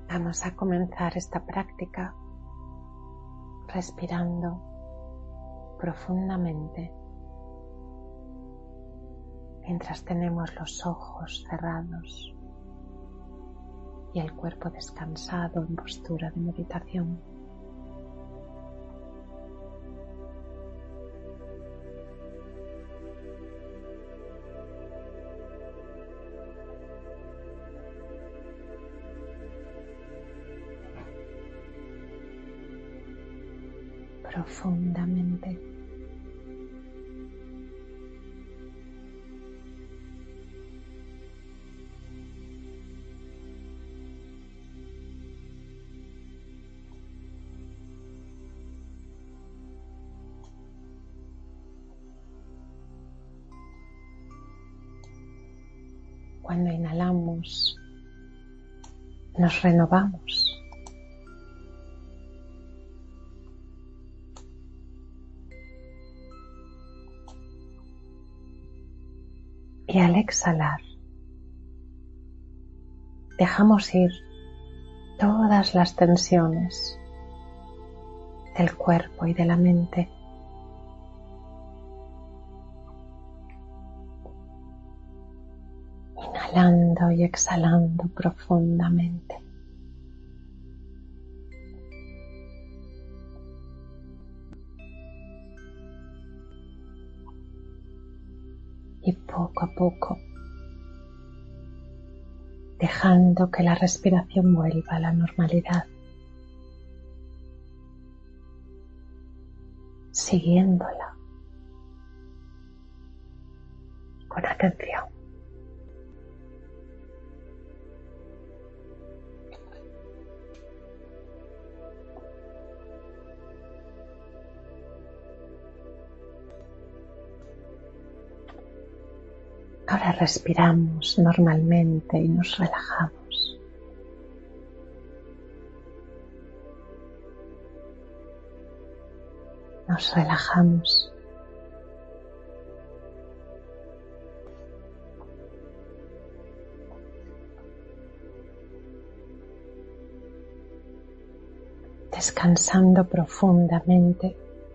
Vamos a comenzar esta práctica respirando profundamente mientras tenemos los ojos cerrados y el cuerpo descansado en postura de meditación. Profundamente. Cuando inhalamos, nos renovamos. Y al exhalar, dejamos ir todas las tensiones del cuerpo y de la mente. Inhalando y exhalando profundamente. Y poco a poco, dejando que la respiración vuelva a la normalidad, siguiéndola con atención. Ahora respiramos normalmente y nos relajamos. Nos relajamos. Descansando profundamente.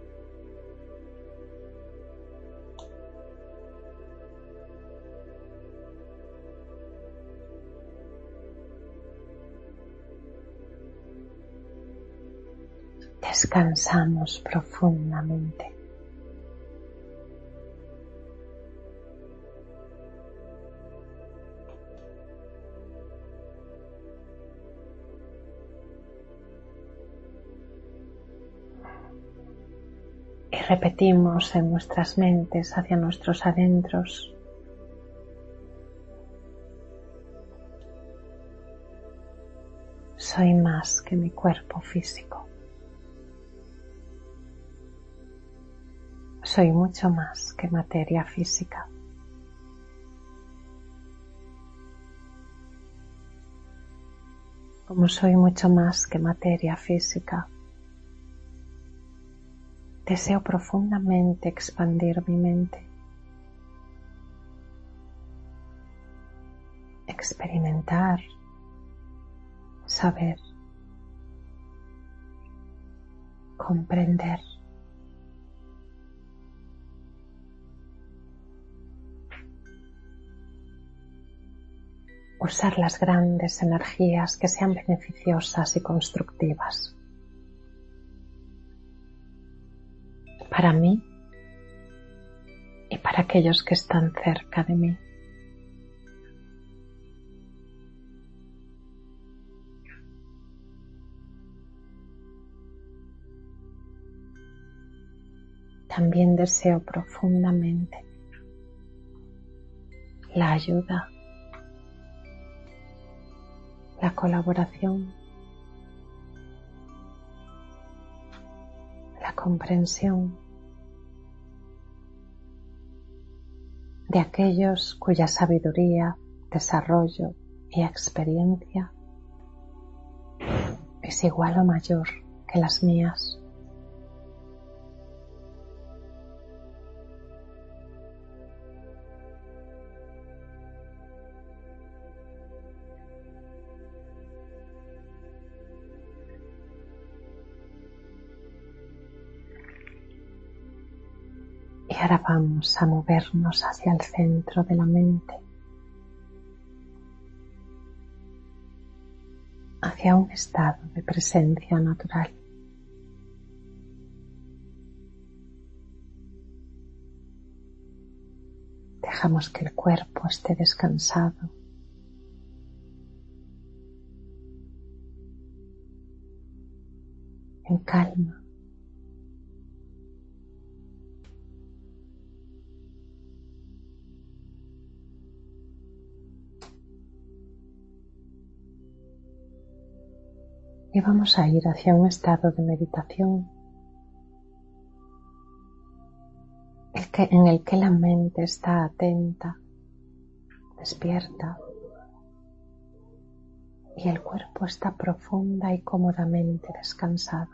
Descansamos profundamente. Y repetimos en nuestras mentes hacia nuestros adentros: soy más que mi cuerpo físico. Soy mucho más que materia física. Como soy mucho más que materia física, deseo profundamente expandir mi mente, experimentar, saber, comprender. Usar las grandes energías que sean beneficiosas y constructivas para mí y para aquellos que están cerca de mí. También deseo profundamente la ayuda, la colaboración, la comprensión de aquellos cuya sabiduría, desarrollo y experiencia es igual o mayor que las mías. Y ahora vamos a movernos hacia el centro de la mente, hacia un estado de presencia natural. Dejamos que el cuerpo esté descansado. En calma. Y vamos a ir hacia un estado de meditación en el que la mente está atenta, despierta, y el cuerpo está profunda y cómodamente descansado.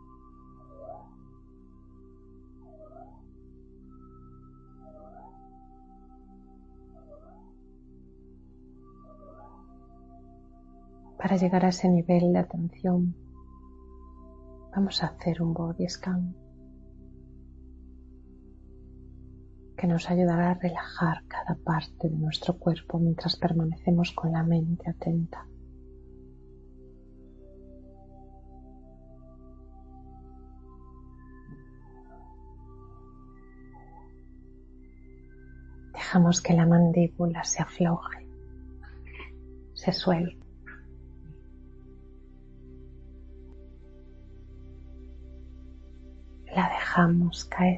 Para llegar a ese nivel de atención, vamos a hacer un body scan que nos ayudará a relajar cada parte de nuestro cuerpo mientras permanecemos con la mente atenta. Dejamos que la mandíbula se afloje, se suelte. La dejamos caer.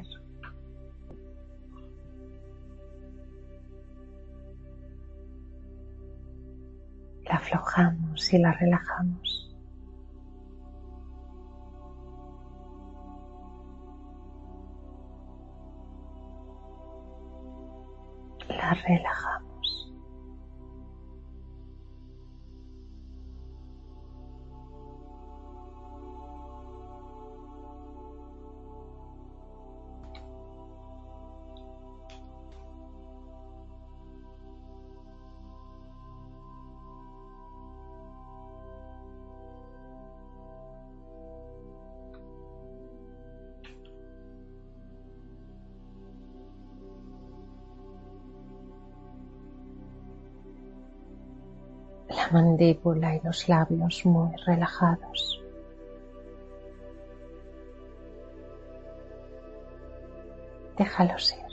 La aflojamos y la relajamos. La relajamos. La mandíbula y los labios muy relajados. Déjalos ir.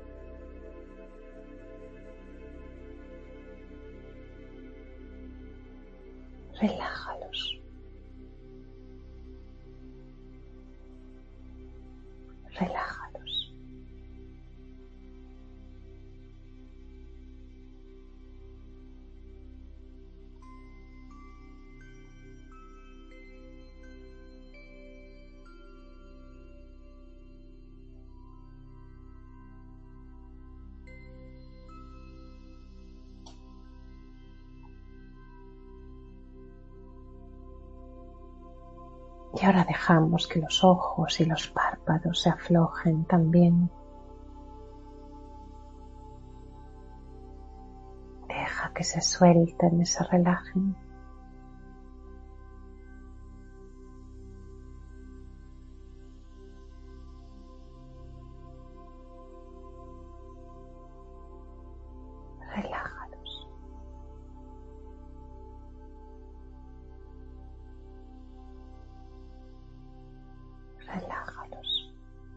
Relájalos. Relájalos. Y ahora dejamos que los ojos y los párpados se aflojen también. Deja que se suelten y se relajen. Relájalos. Relájalos.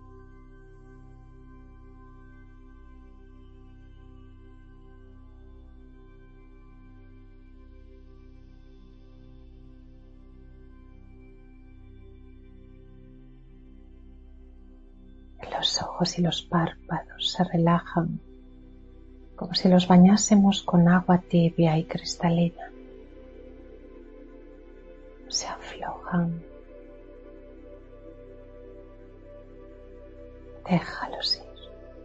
Los ojos y los párpados se relajan como si los bañásemos con agua tibia y cristalina. Se aflojan. Déjalos ir.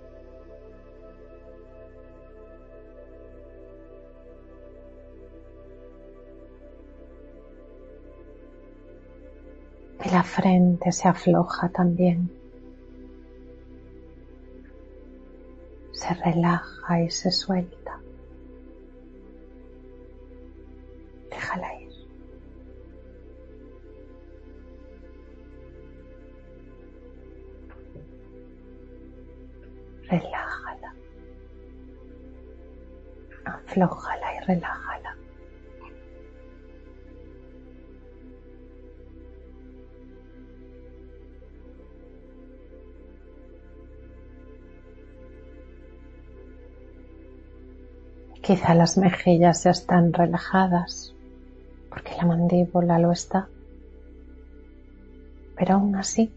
Y la frente se afloja también. Se relaja y se suelta. Déjala ir. Aflójala y relájala. Quizá las mejillas ya están relajadas porque la mandíbula lo está, pero aún así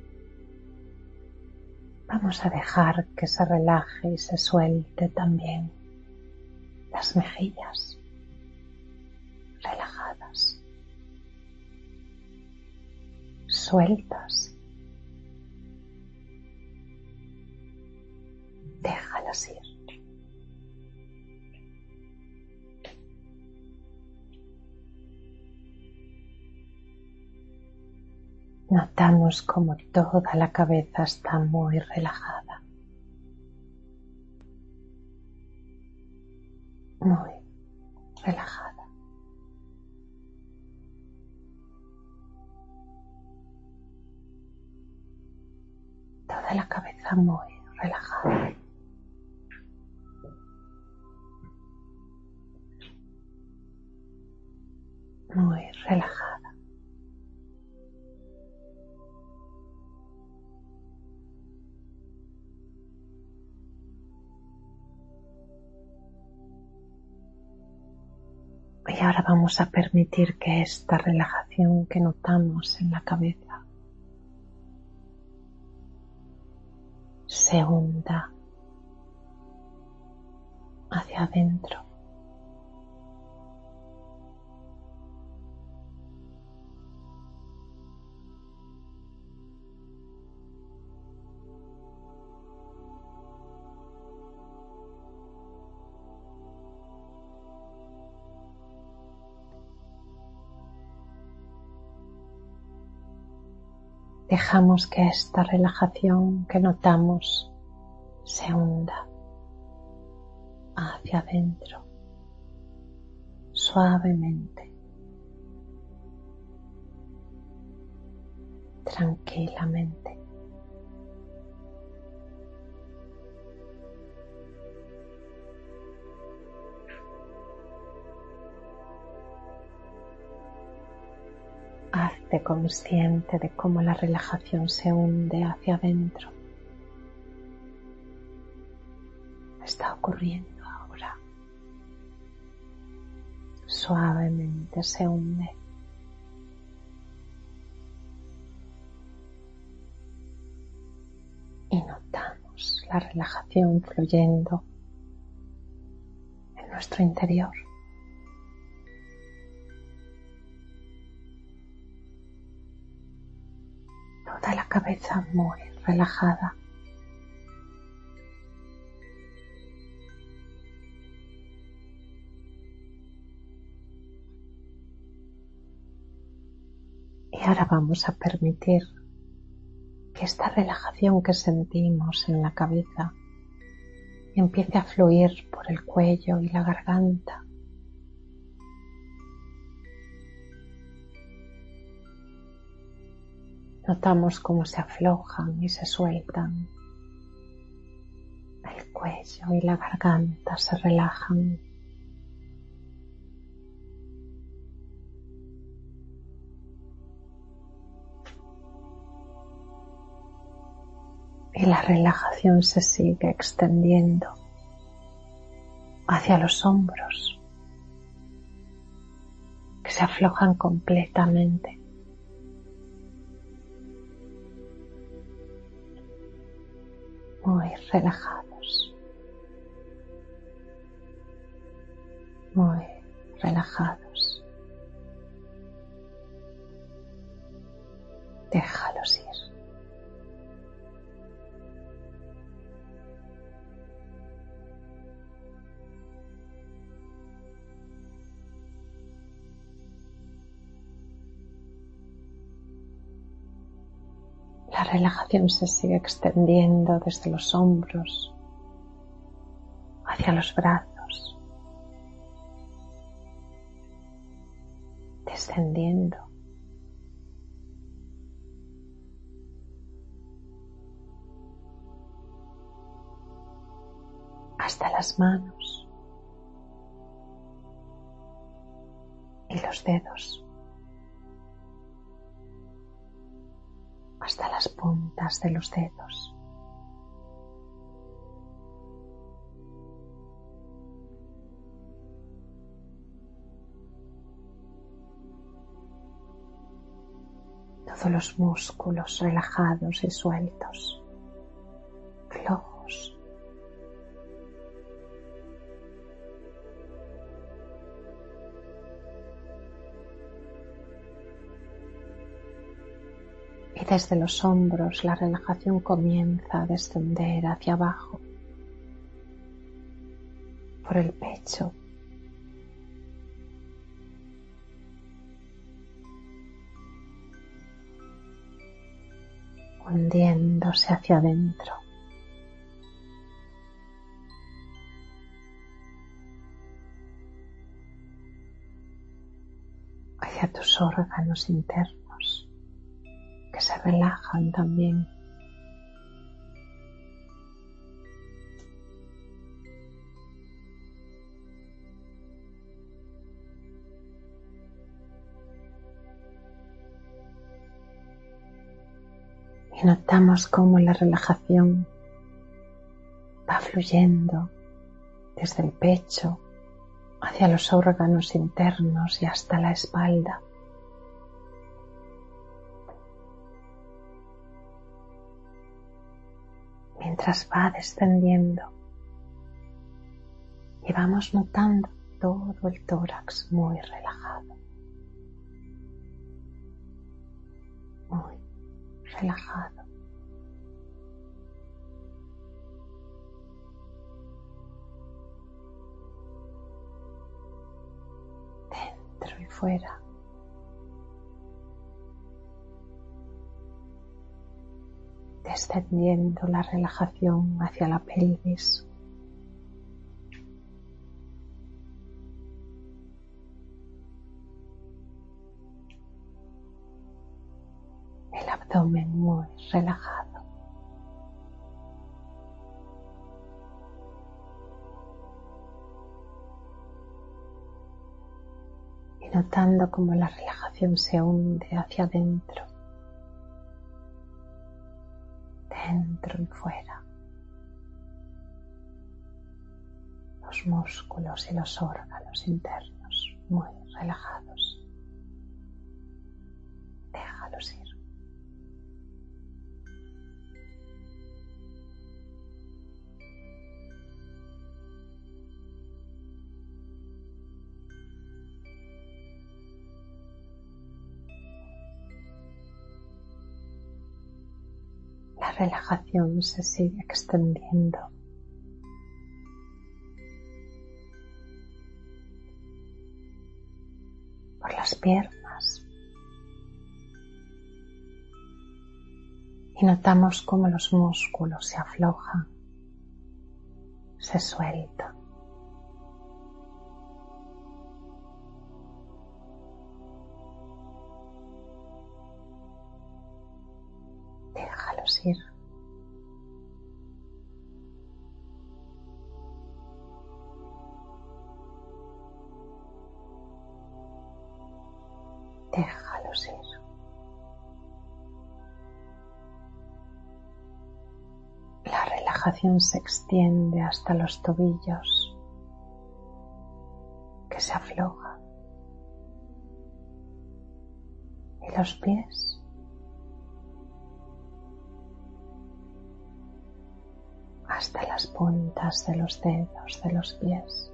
vamos a dejar que se relaje y se suelte también las mejillas relajadas, sueltas. Déjalas ir. Notamos como toda la cabeza está muy relajada, muy relajada. Toda la cabeza muy relajada. Muy relajada. Y ahora vamos a permitir que esta relajación que notamos en la cabeza se hunda hacia adentro. Dejamos que esta relajación que notamos se hunda hacia adentro, suavemente, tranquilamente. Hazte consciente de cómo la relajación se hunde hacia adentro. Está ocurriendo ahora. Suavemente se hunde. Y notamos la relajación fluyendo en nuestro interior. Toda la cabeza muy relajada. Y ahora vamos a permitir que esta relajación que sentimos en la cabeza empiece a fluir por el cuello y la garganta. Notamos cómo se aflojan y se sueltan. El cuello y la garganta se relajan. Y la relajación se sigue extendiendo hacia los hombros, que se aflojan completamente. Muy relajados. Muy relajados. Déjalos ir. La relajación se sigue extendiendo desde los hombros hacia los brazos, descendiendo hasta las manos, los dedos hasta las puntas de los dedos. Todos los músculos relajados y sueltos, flojos. Y desde los hombros la relajación comienza a descender hacia abajo, por el pecho, hundiéndose hacia adentro, hacia tus órganos internos, que se relajan también. Y notamos cómo la relajación va fluyendo desde el pecho hacia los órganos internos y hasta la espalda. Mientras va descendiendo y vamos notando todo el tórax muy relajado, muy relajado. Dentro y fuera. Descendiendo la relajación hacia la pelvis. El abdomen muy relajado. Y notando cómo la relajación se hunde hacia adentro, dentro y fuera. Los músculos y los órganos internos muy relajados. Déjalos ir. La relajación se sigue extendiendo por las piernas y notamos cómo los músculos se aflojan, se sueltan. Déjalos ir. Déjalos ir. La relajación se extiende hasta los tobillos, que se aflojan, y los pies, hasta las puntas de los dedos de los pies.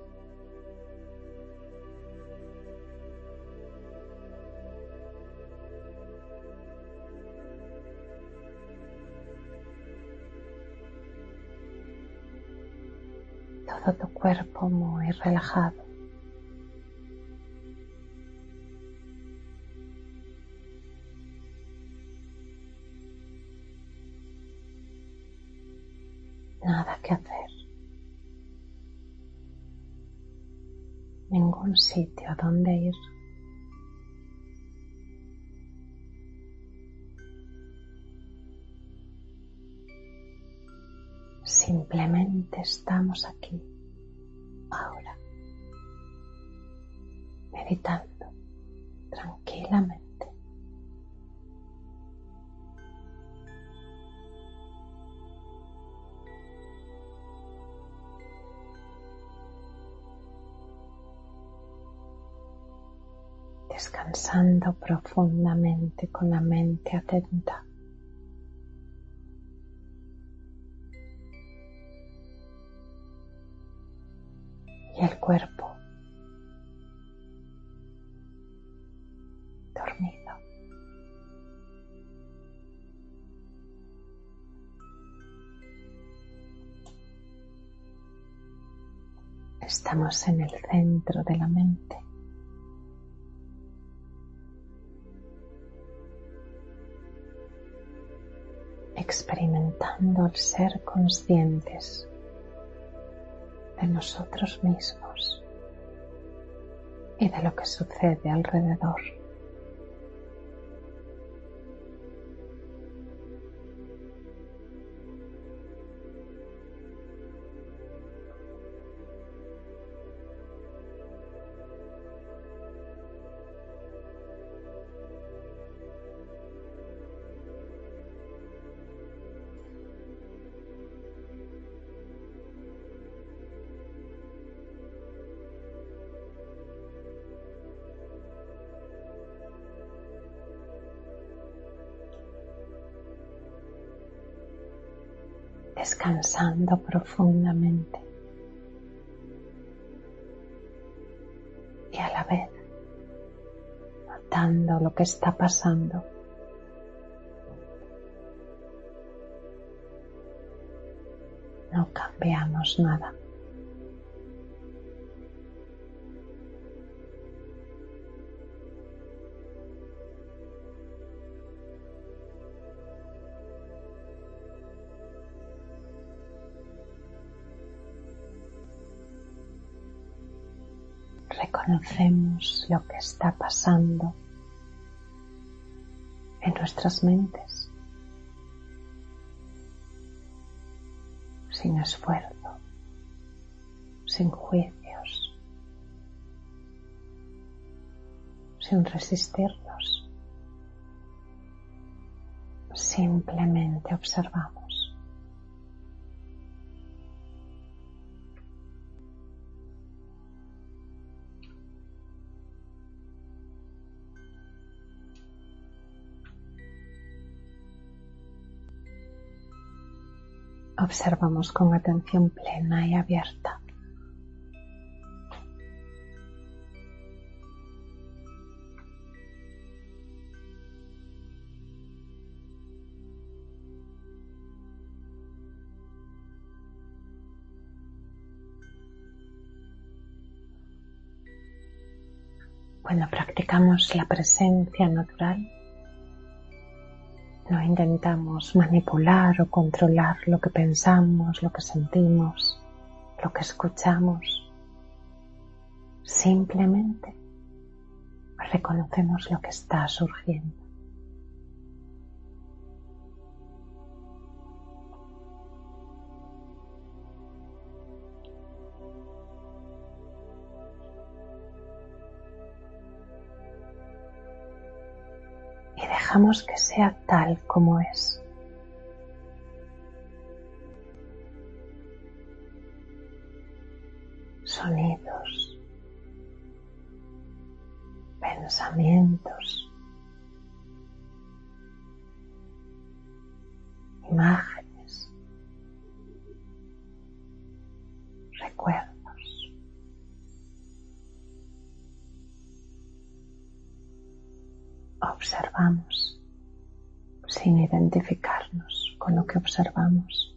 Todo tu cuerpo muy relajado. Nada que hacer. Ningún sitio donde ir. Simplemente estamos aquí, ahora, meditando. descansando profundamente con la mente atenta. Y el cuerpo dormido. Estamos en el centro de la mente. Experimentando el ser conscientes de nosotros mismos y de lo que sucede alrededor. Descansando profundamente y a la vez notando lo que está pasando. No cambiamos nada. Reconocemos lo que está pasando en nuestras mentes, sin esfuerzo, sin juicios, sin resistirnos. Simplemente observamos. Observamos con atención plena y abierta. Cuando practicamos la presencia natural, no intentamos manipular o controlar lo que pensamos, lo que sentimos, lo que escuchamos. Simplemente reconocemos lo que está surgiendo. Y dejamos que sea tal como es. Sonidos, pensamientos, imágenes, recuerdos. Observamos sin identificarnos con lo que observamos.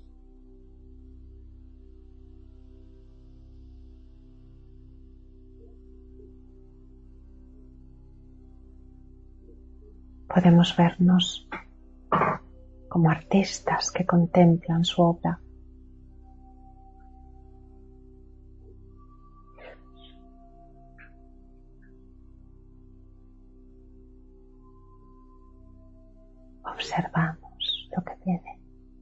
Podemos vernos como artistas que contemplan su obra. Observamos lo que viene.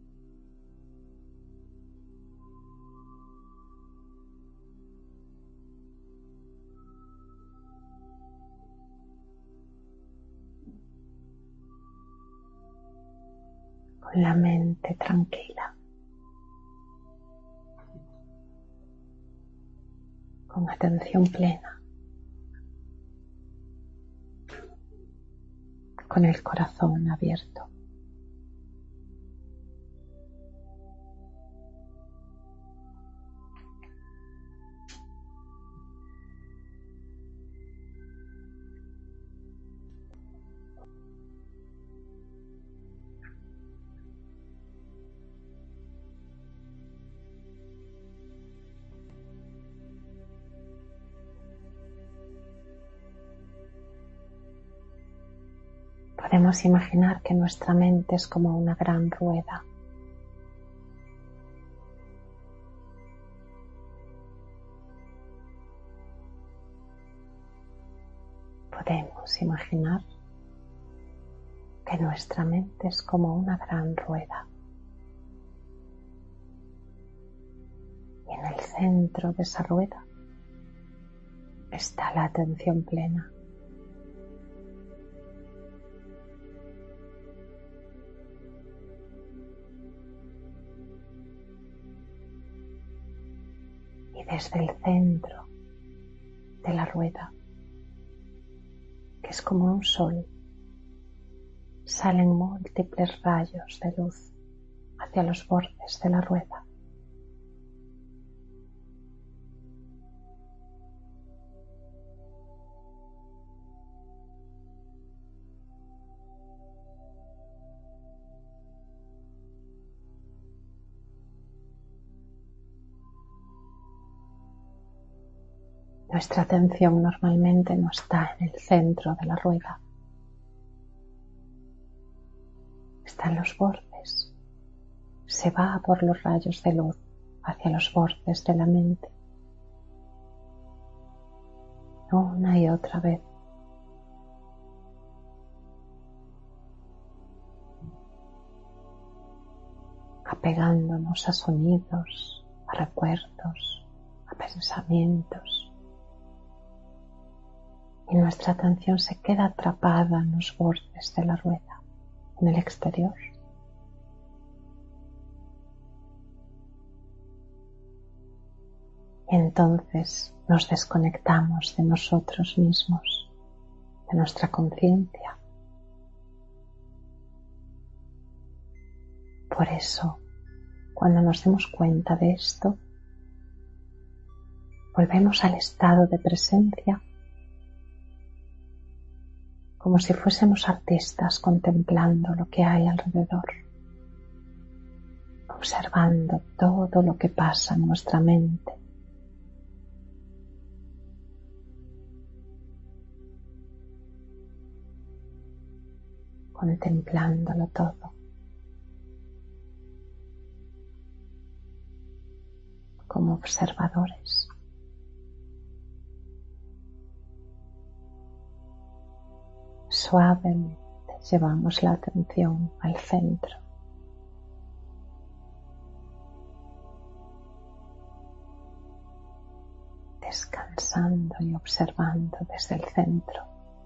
Con la mente tranquila, con atención plena. con el corazón abierto. Podemos imaginar que nuestra mente es como una gran rueda. Podemos imaginar que nuestra mente es como una gran rueda. Y en el centro de esa rueda está la atención plena. Y desde el centro de la rueda, que es como un sol, salen múltiples rayos de luz hacia los bordes de la rueda. Nuestra atención normalmente no está en el centro de la rueda, está en los bordes. Se va por los rayos de luz hacia los bordes de la mente, una y otra vez. Apegándonos a sonidos, a recuerdos, a pensamientos. Y nuestra atención se queda atrapada en los bordes de la rueda, en el exterior. Y entonces nos desconectamos de nosotros mismos, de nuestra conciencia. Por eso, cuando nos demos cuenta de esto, volvemos al estado de presencia como si fuésemos artistas contemplando lo que hay alrededor, observando todo lo que pasa en nuestra mente. Contemplándolo todo. Como observadores. Suavemente llevamos la atención al centro. Descansando y observando desde el centro.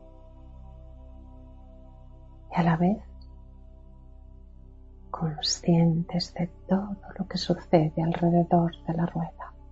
Y a la vez conscientes de todo lo que sucede alrededor de la rueda.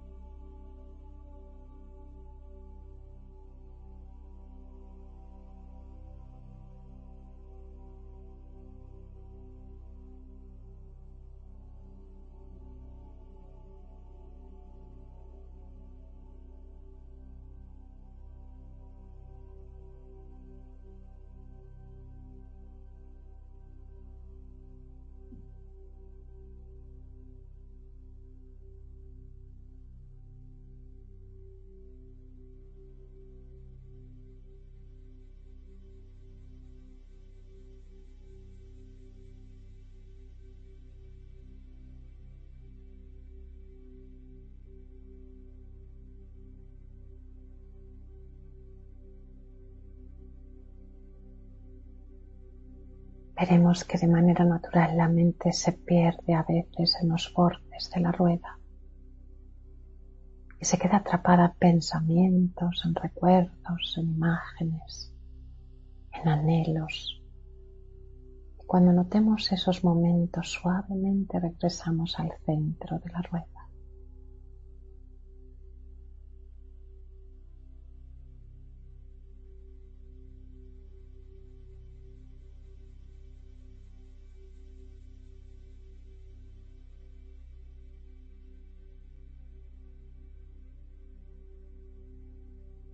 Veremos que de manera natural la mente se pierde a veces en los bordes de la rueda y se queda atrapada en pensamientos, en recuerdos, en imágenes, en anhelos. Y cuando notemos esos momentos, suavemente regresamos al centro de la rueda.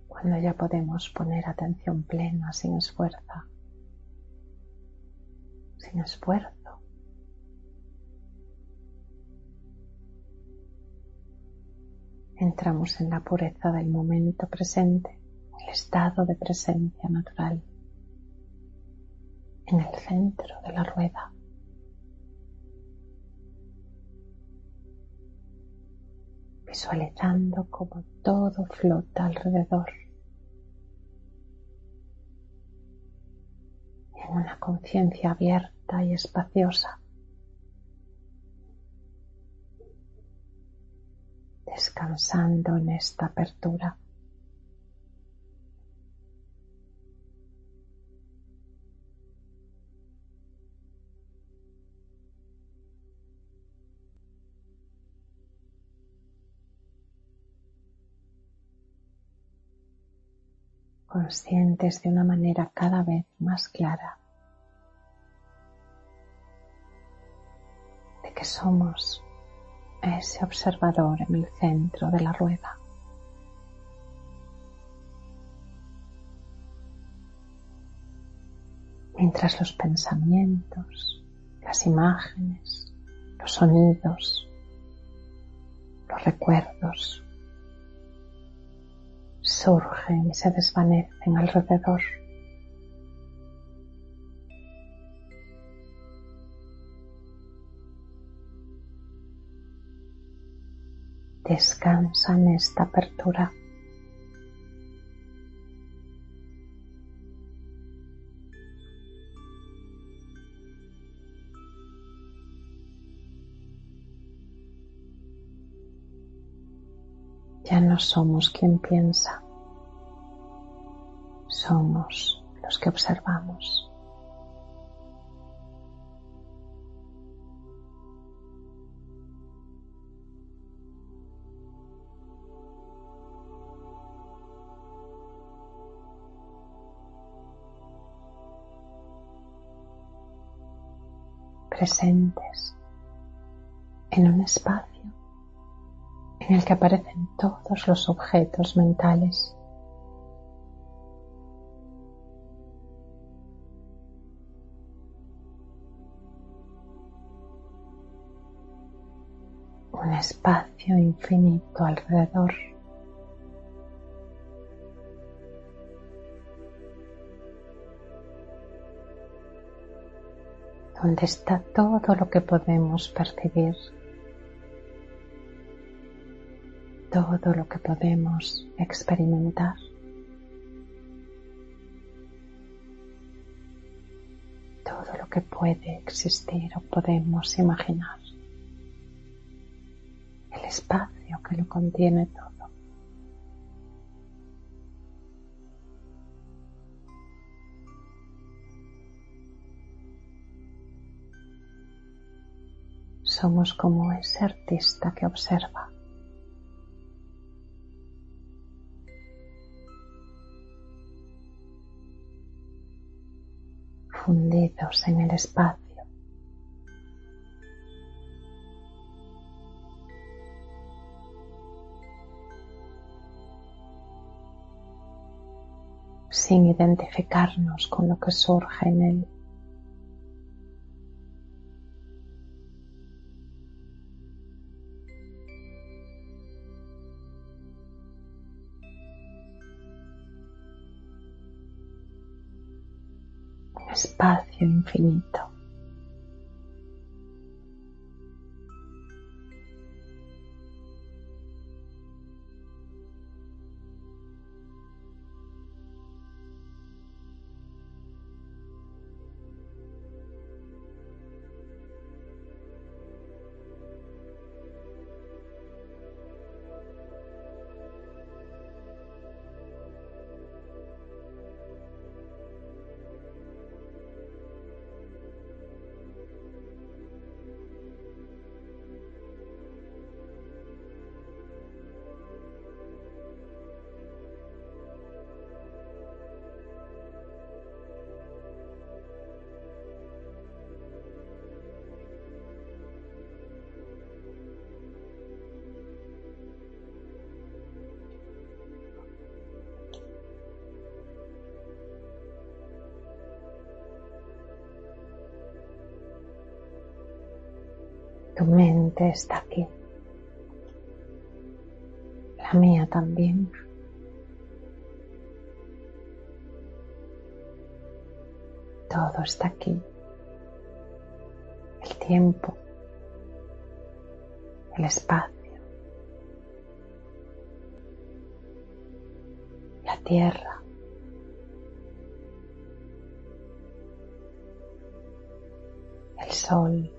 cuando ya podemos poner atención plena sin esfuerzo. Entramos en la pureza del momento presente, el estado de presencia natural, en el centro de la rueda. Visualizando cómo todo flota alrededor en una conciencia abierta y espaciosa, descansando en esta apertura. Conscientes de una manera cada vez más clara de que somos ese observador en el centro de la rueda. Mientras los pensamientos, las imágenes, los sonidos, los recuerdos surgen y se desvanecen alrededor. Descansa en esta apertura. Ya no somos quien piensa, somos los que observamos. Presentes en un espacio en el que aparecen todos los objetos mentales. Un espacio infinito alrededor. Donde está todo lo que podemos percibir, todo lo que podemos experimentar. Todo lo que puede existir o podemos imaginar. El espacio que lo contiene todo. Somos como ese artista que observa. Fundidos en el espacio. Sin identificarnos con lo que surge en él. Un espacio infinito. Tu mente está aquí, la mía también. Todo está aquí. El tiempo, el espacio, la tierra, el sol.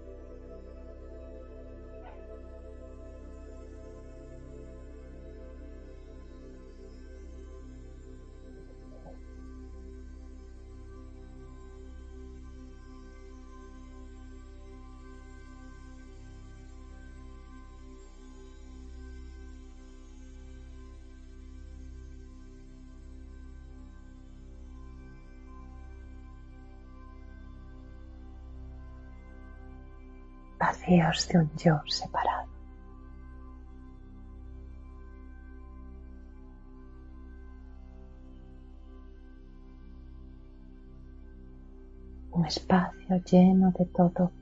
Vacíos de un yo separado. Un espacio lleno de todo.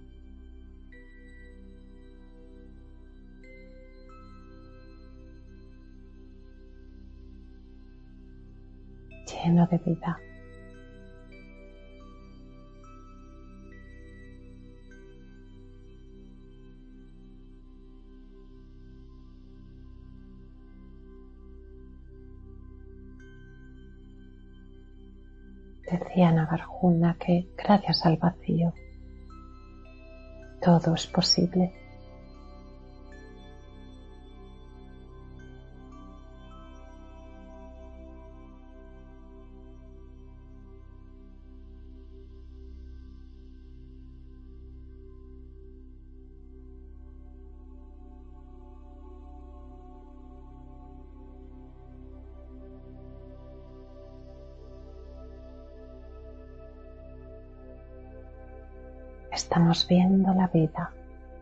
Lleno de vida. Decía Nagarjuna que gracias al vacío todo es posible. Estamos viendo la vida.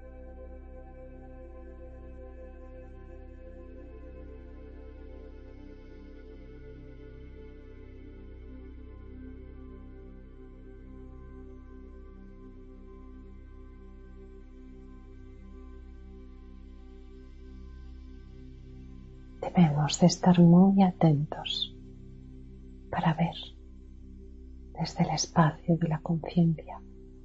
Debemos de estar muy atentos para ver desde el espacio de la conciencia.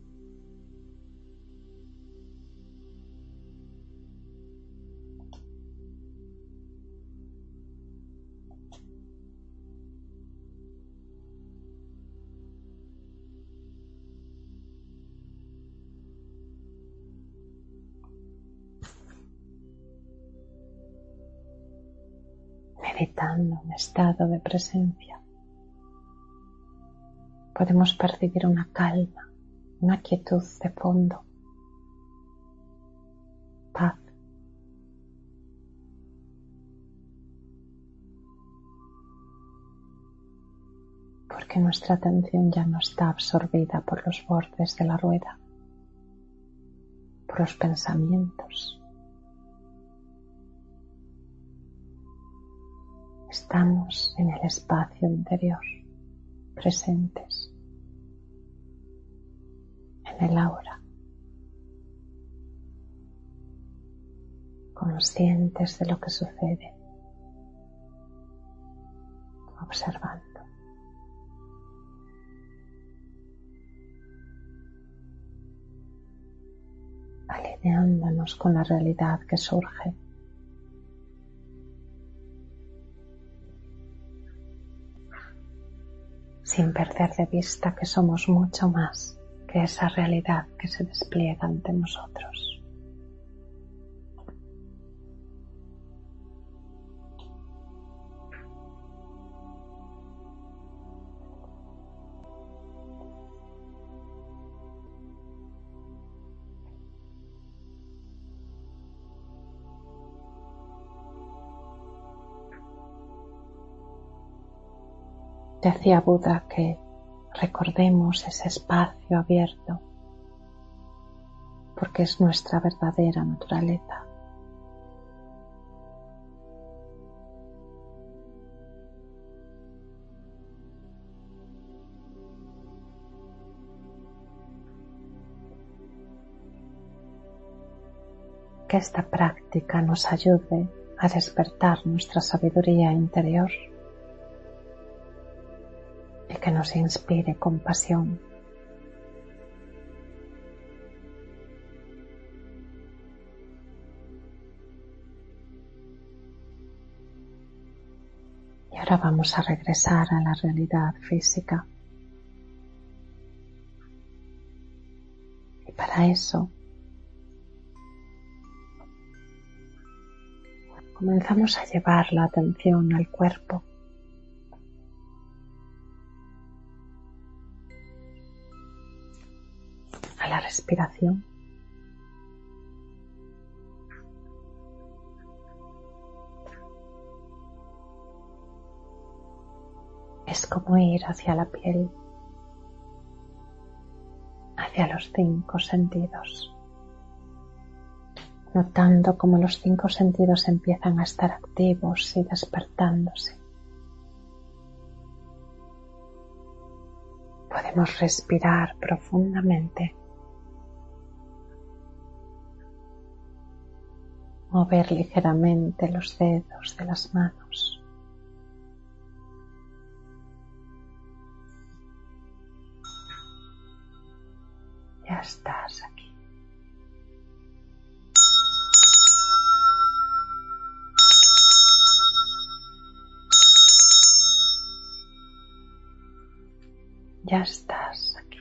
Meditando un estado de presencia, podemos percibir una calma, una quietud de fondo, paz. Porque nuestra atención ya no está absorbida por los bordes de la rueda, por los pensamientos. Estamos en el espacio interior, presentes, en el aura, conscientes de lo que sucede, observando. Alineándonos con la realidad que surge. Sin perder de vista que somos mucho más que esa realidad que se despliega ante nosotros. Decía Buda que recordemos ese espacio abierto porque es nuestra verdadera naturaleza. que esta práctica nos ayude a despertar nuestra sabiduría interior y que nos inspire compasión. Y ahora vamos a regresar a la realidad física. Y para eso comenzamos a llevar la atención al cuerpo. A la respiración. Es como ir hacia la piel, hacia los 5 sentidos, notando cómo los 5 sentidos empiezan a estar activos y despertándose. Podemos respirar profundamente, mover ligeramente los dedos de las manos. Ya estás aquí. Ya estás aquí.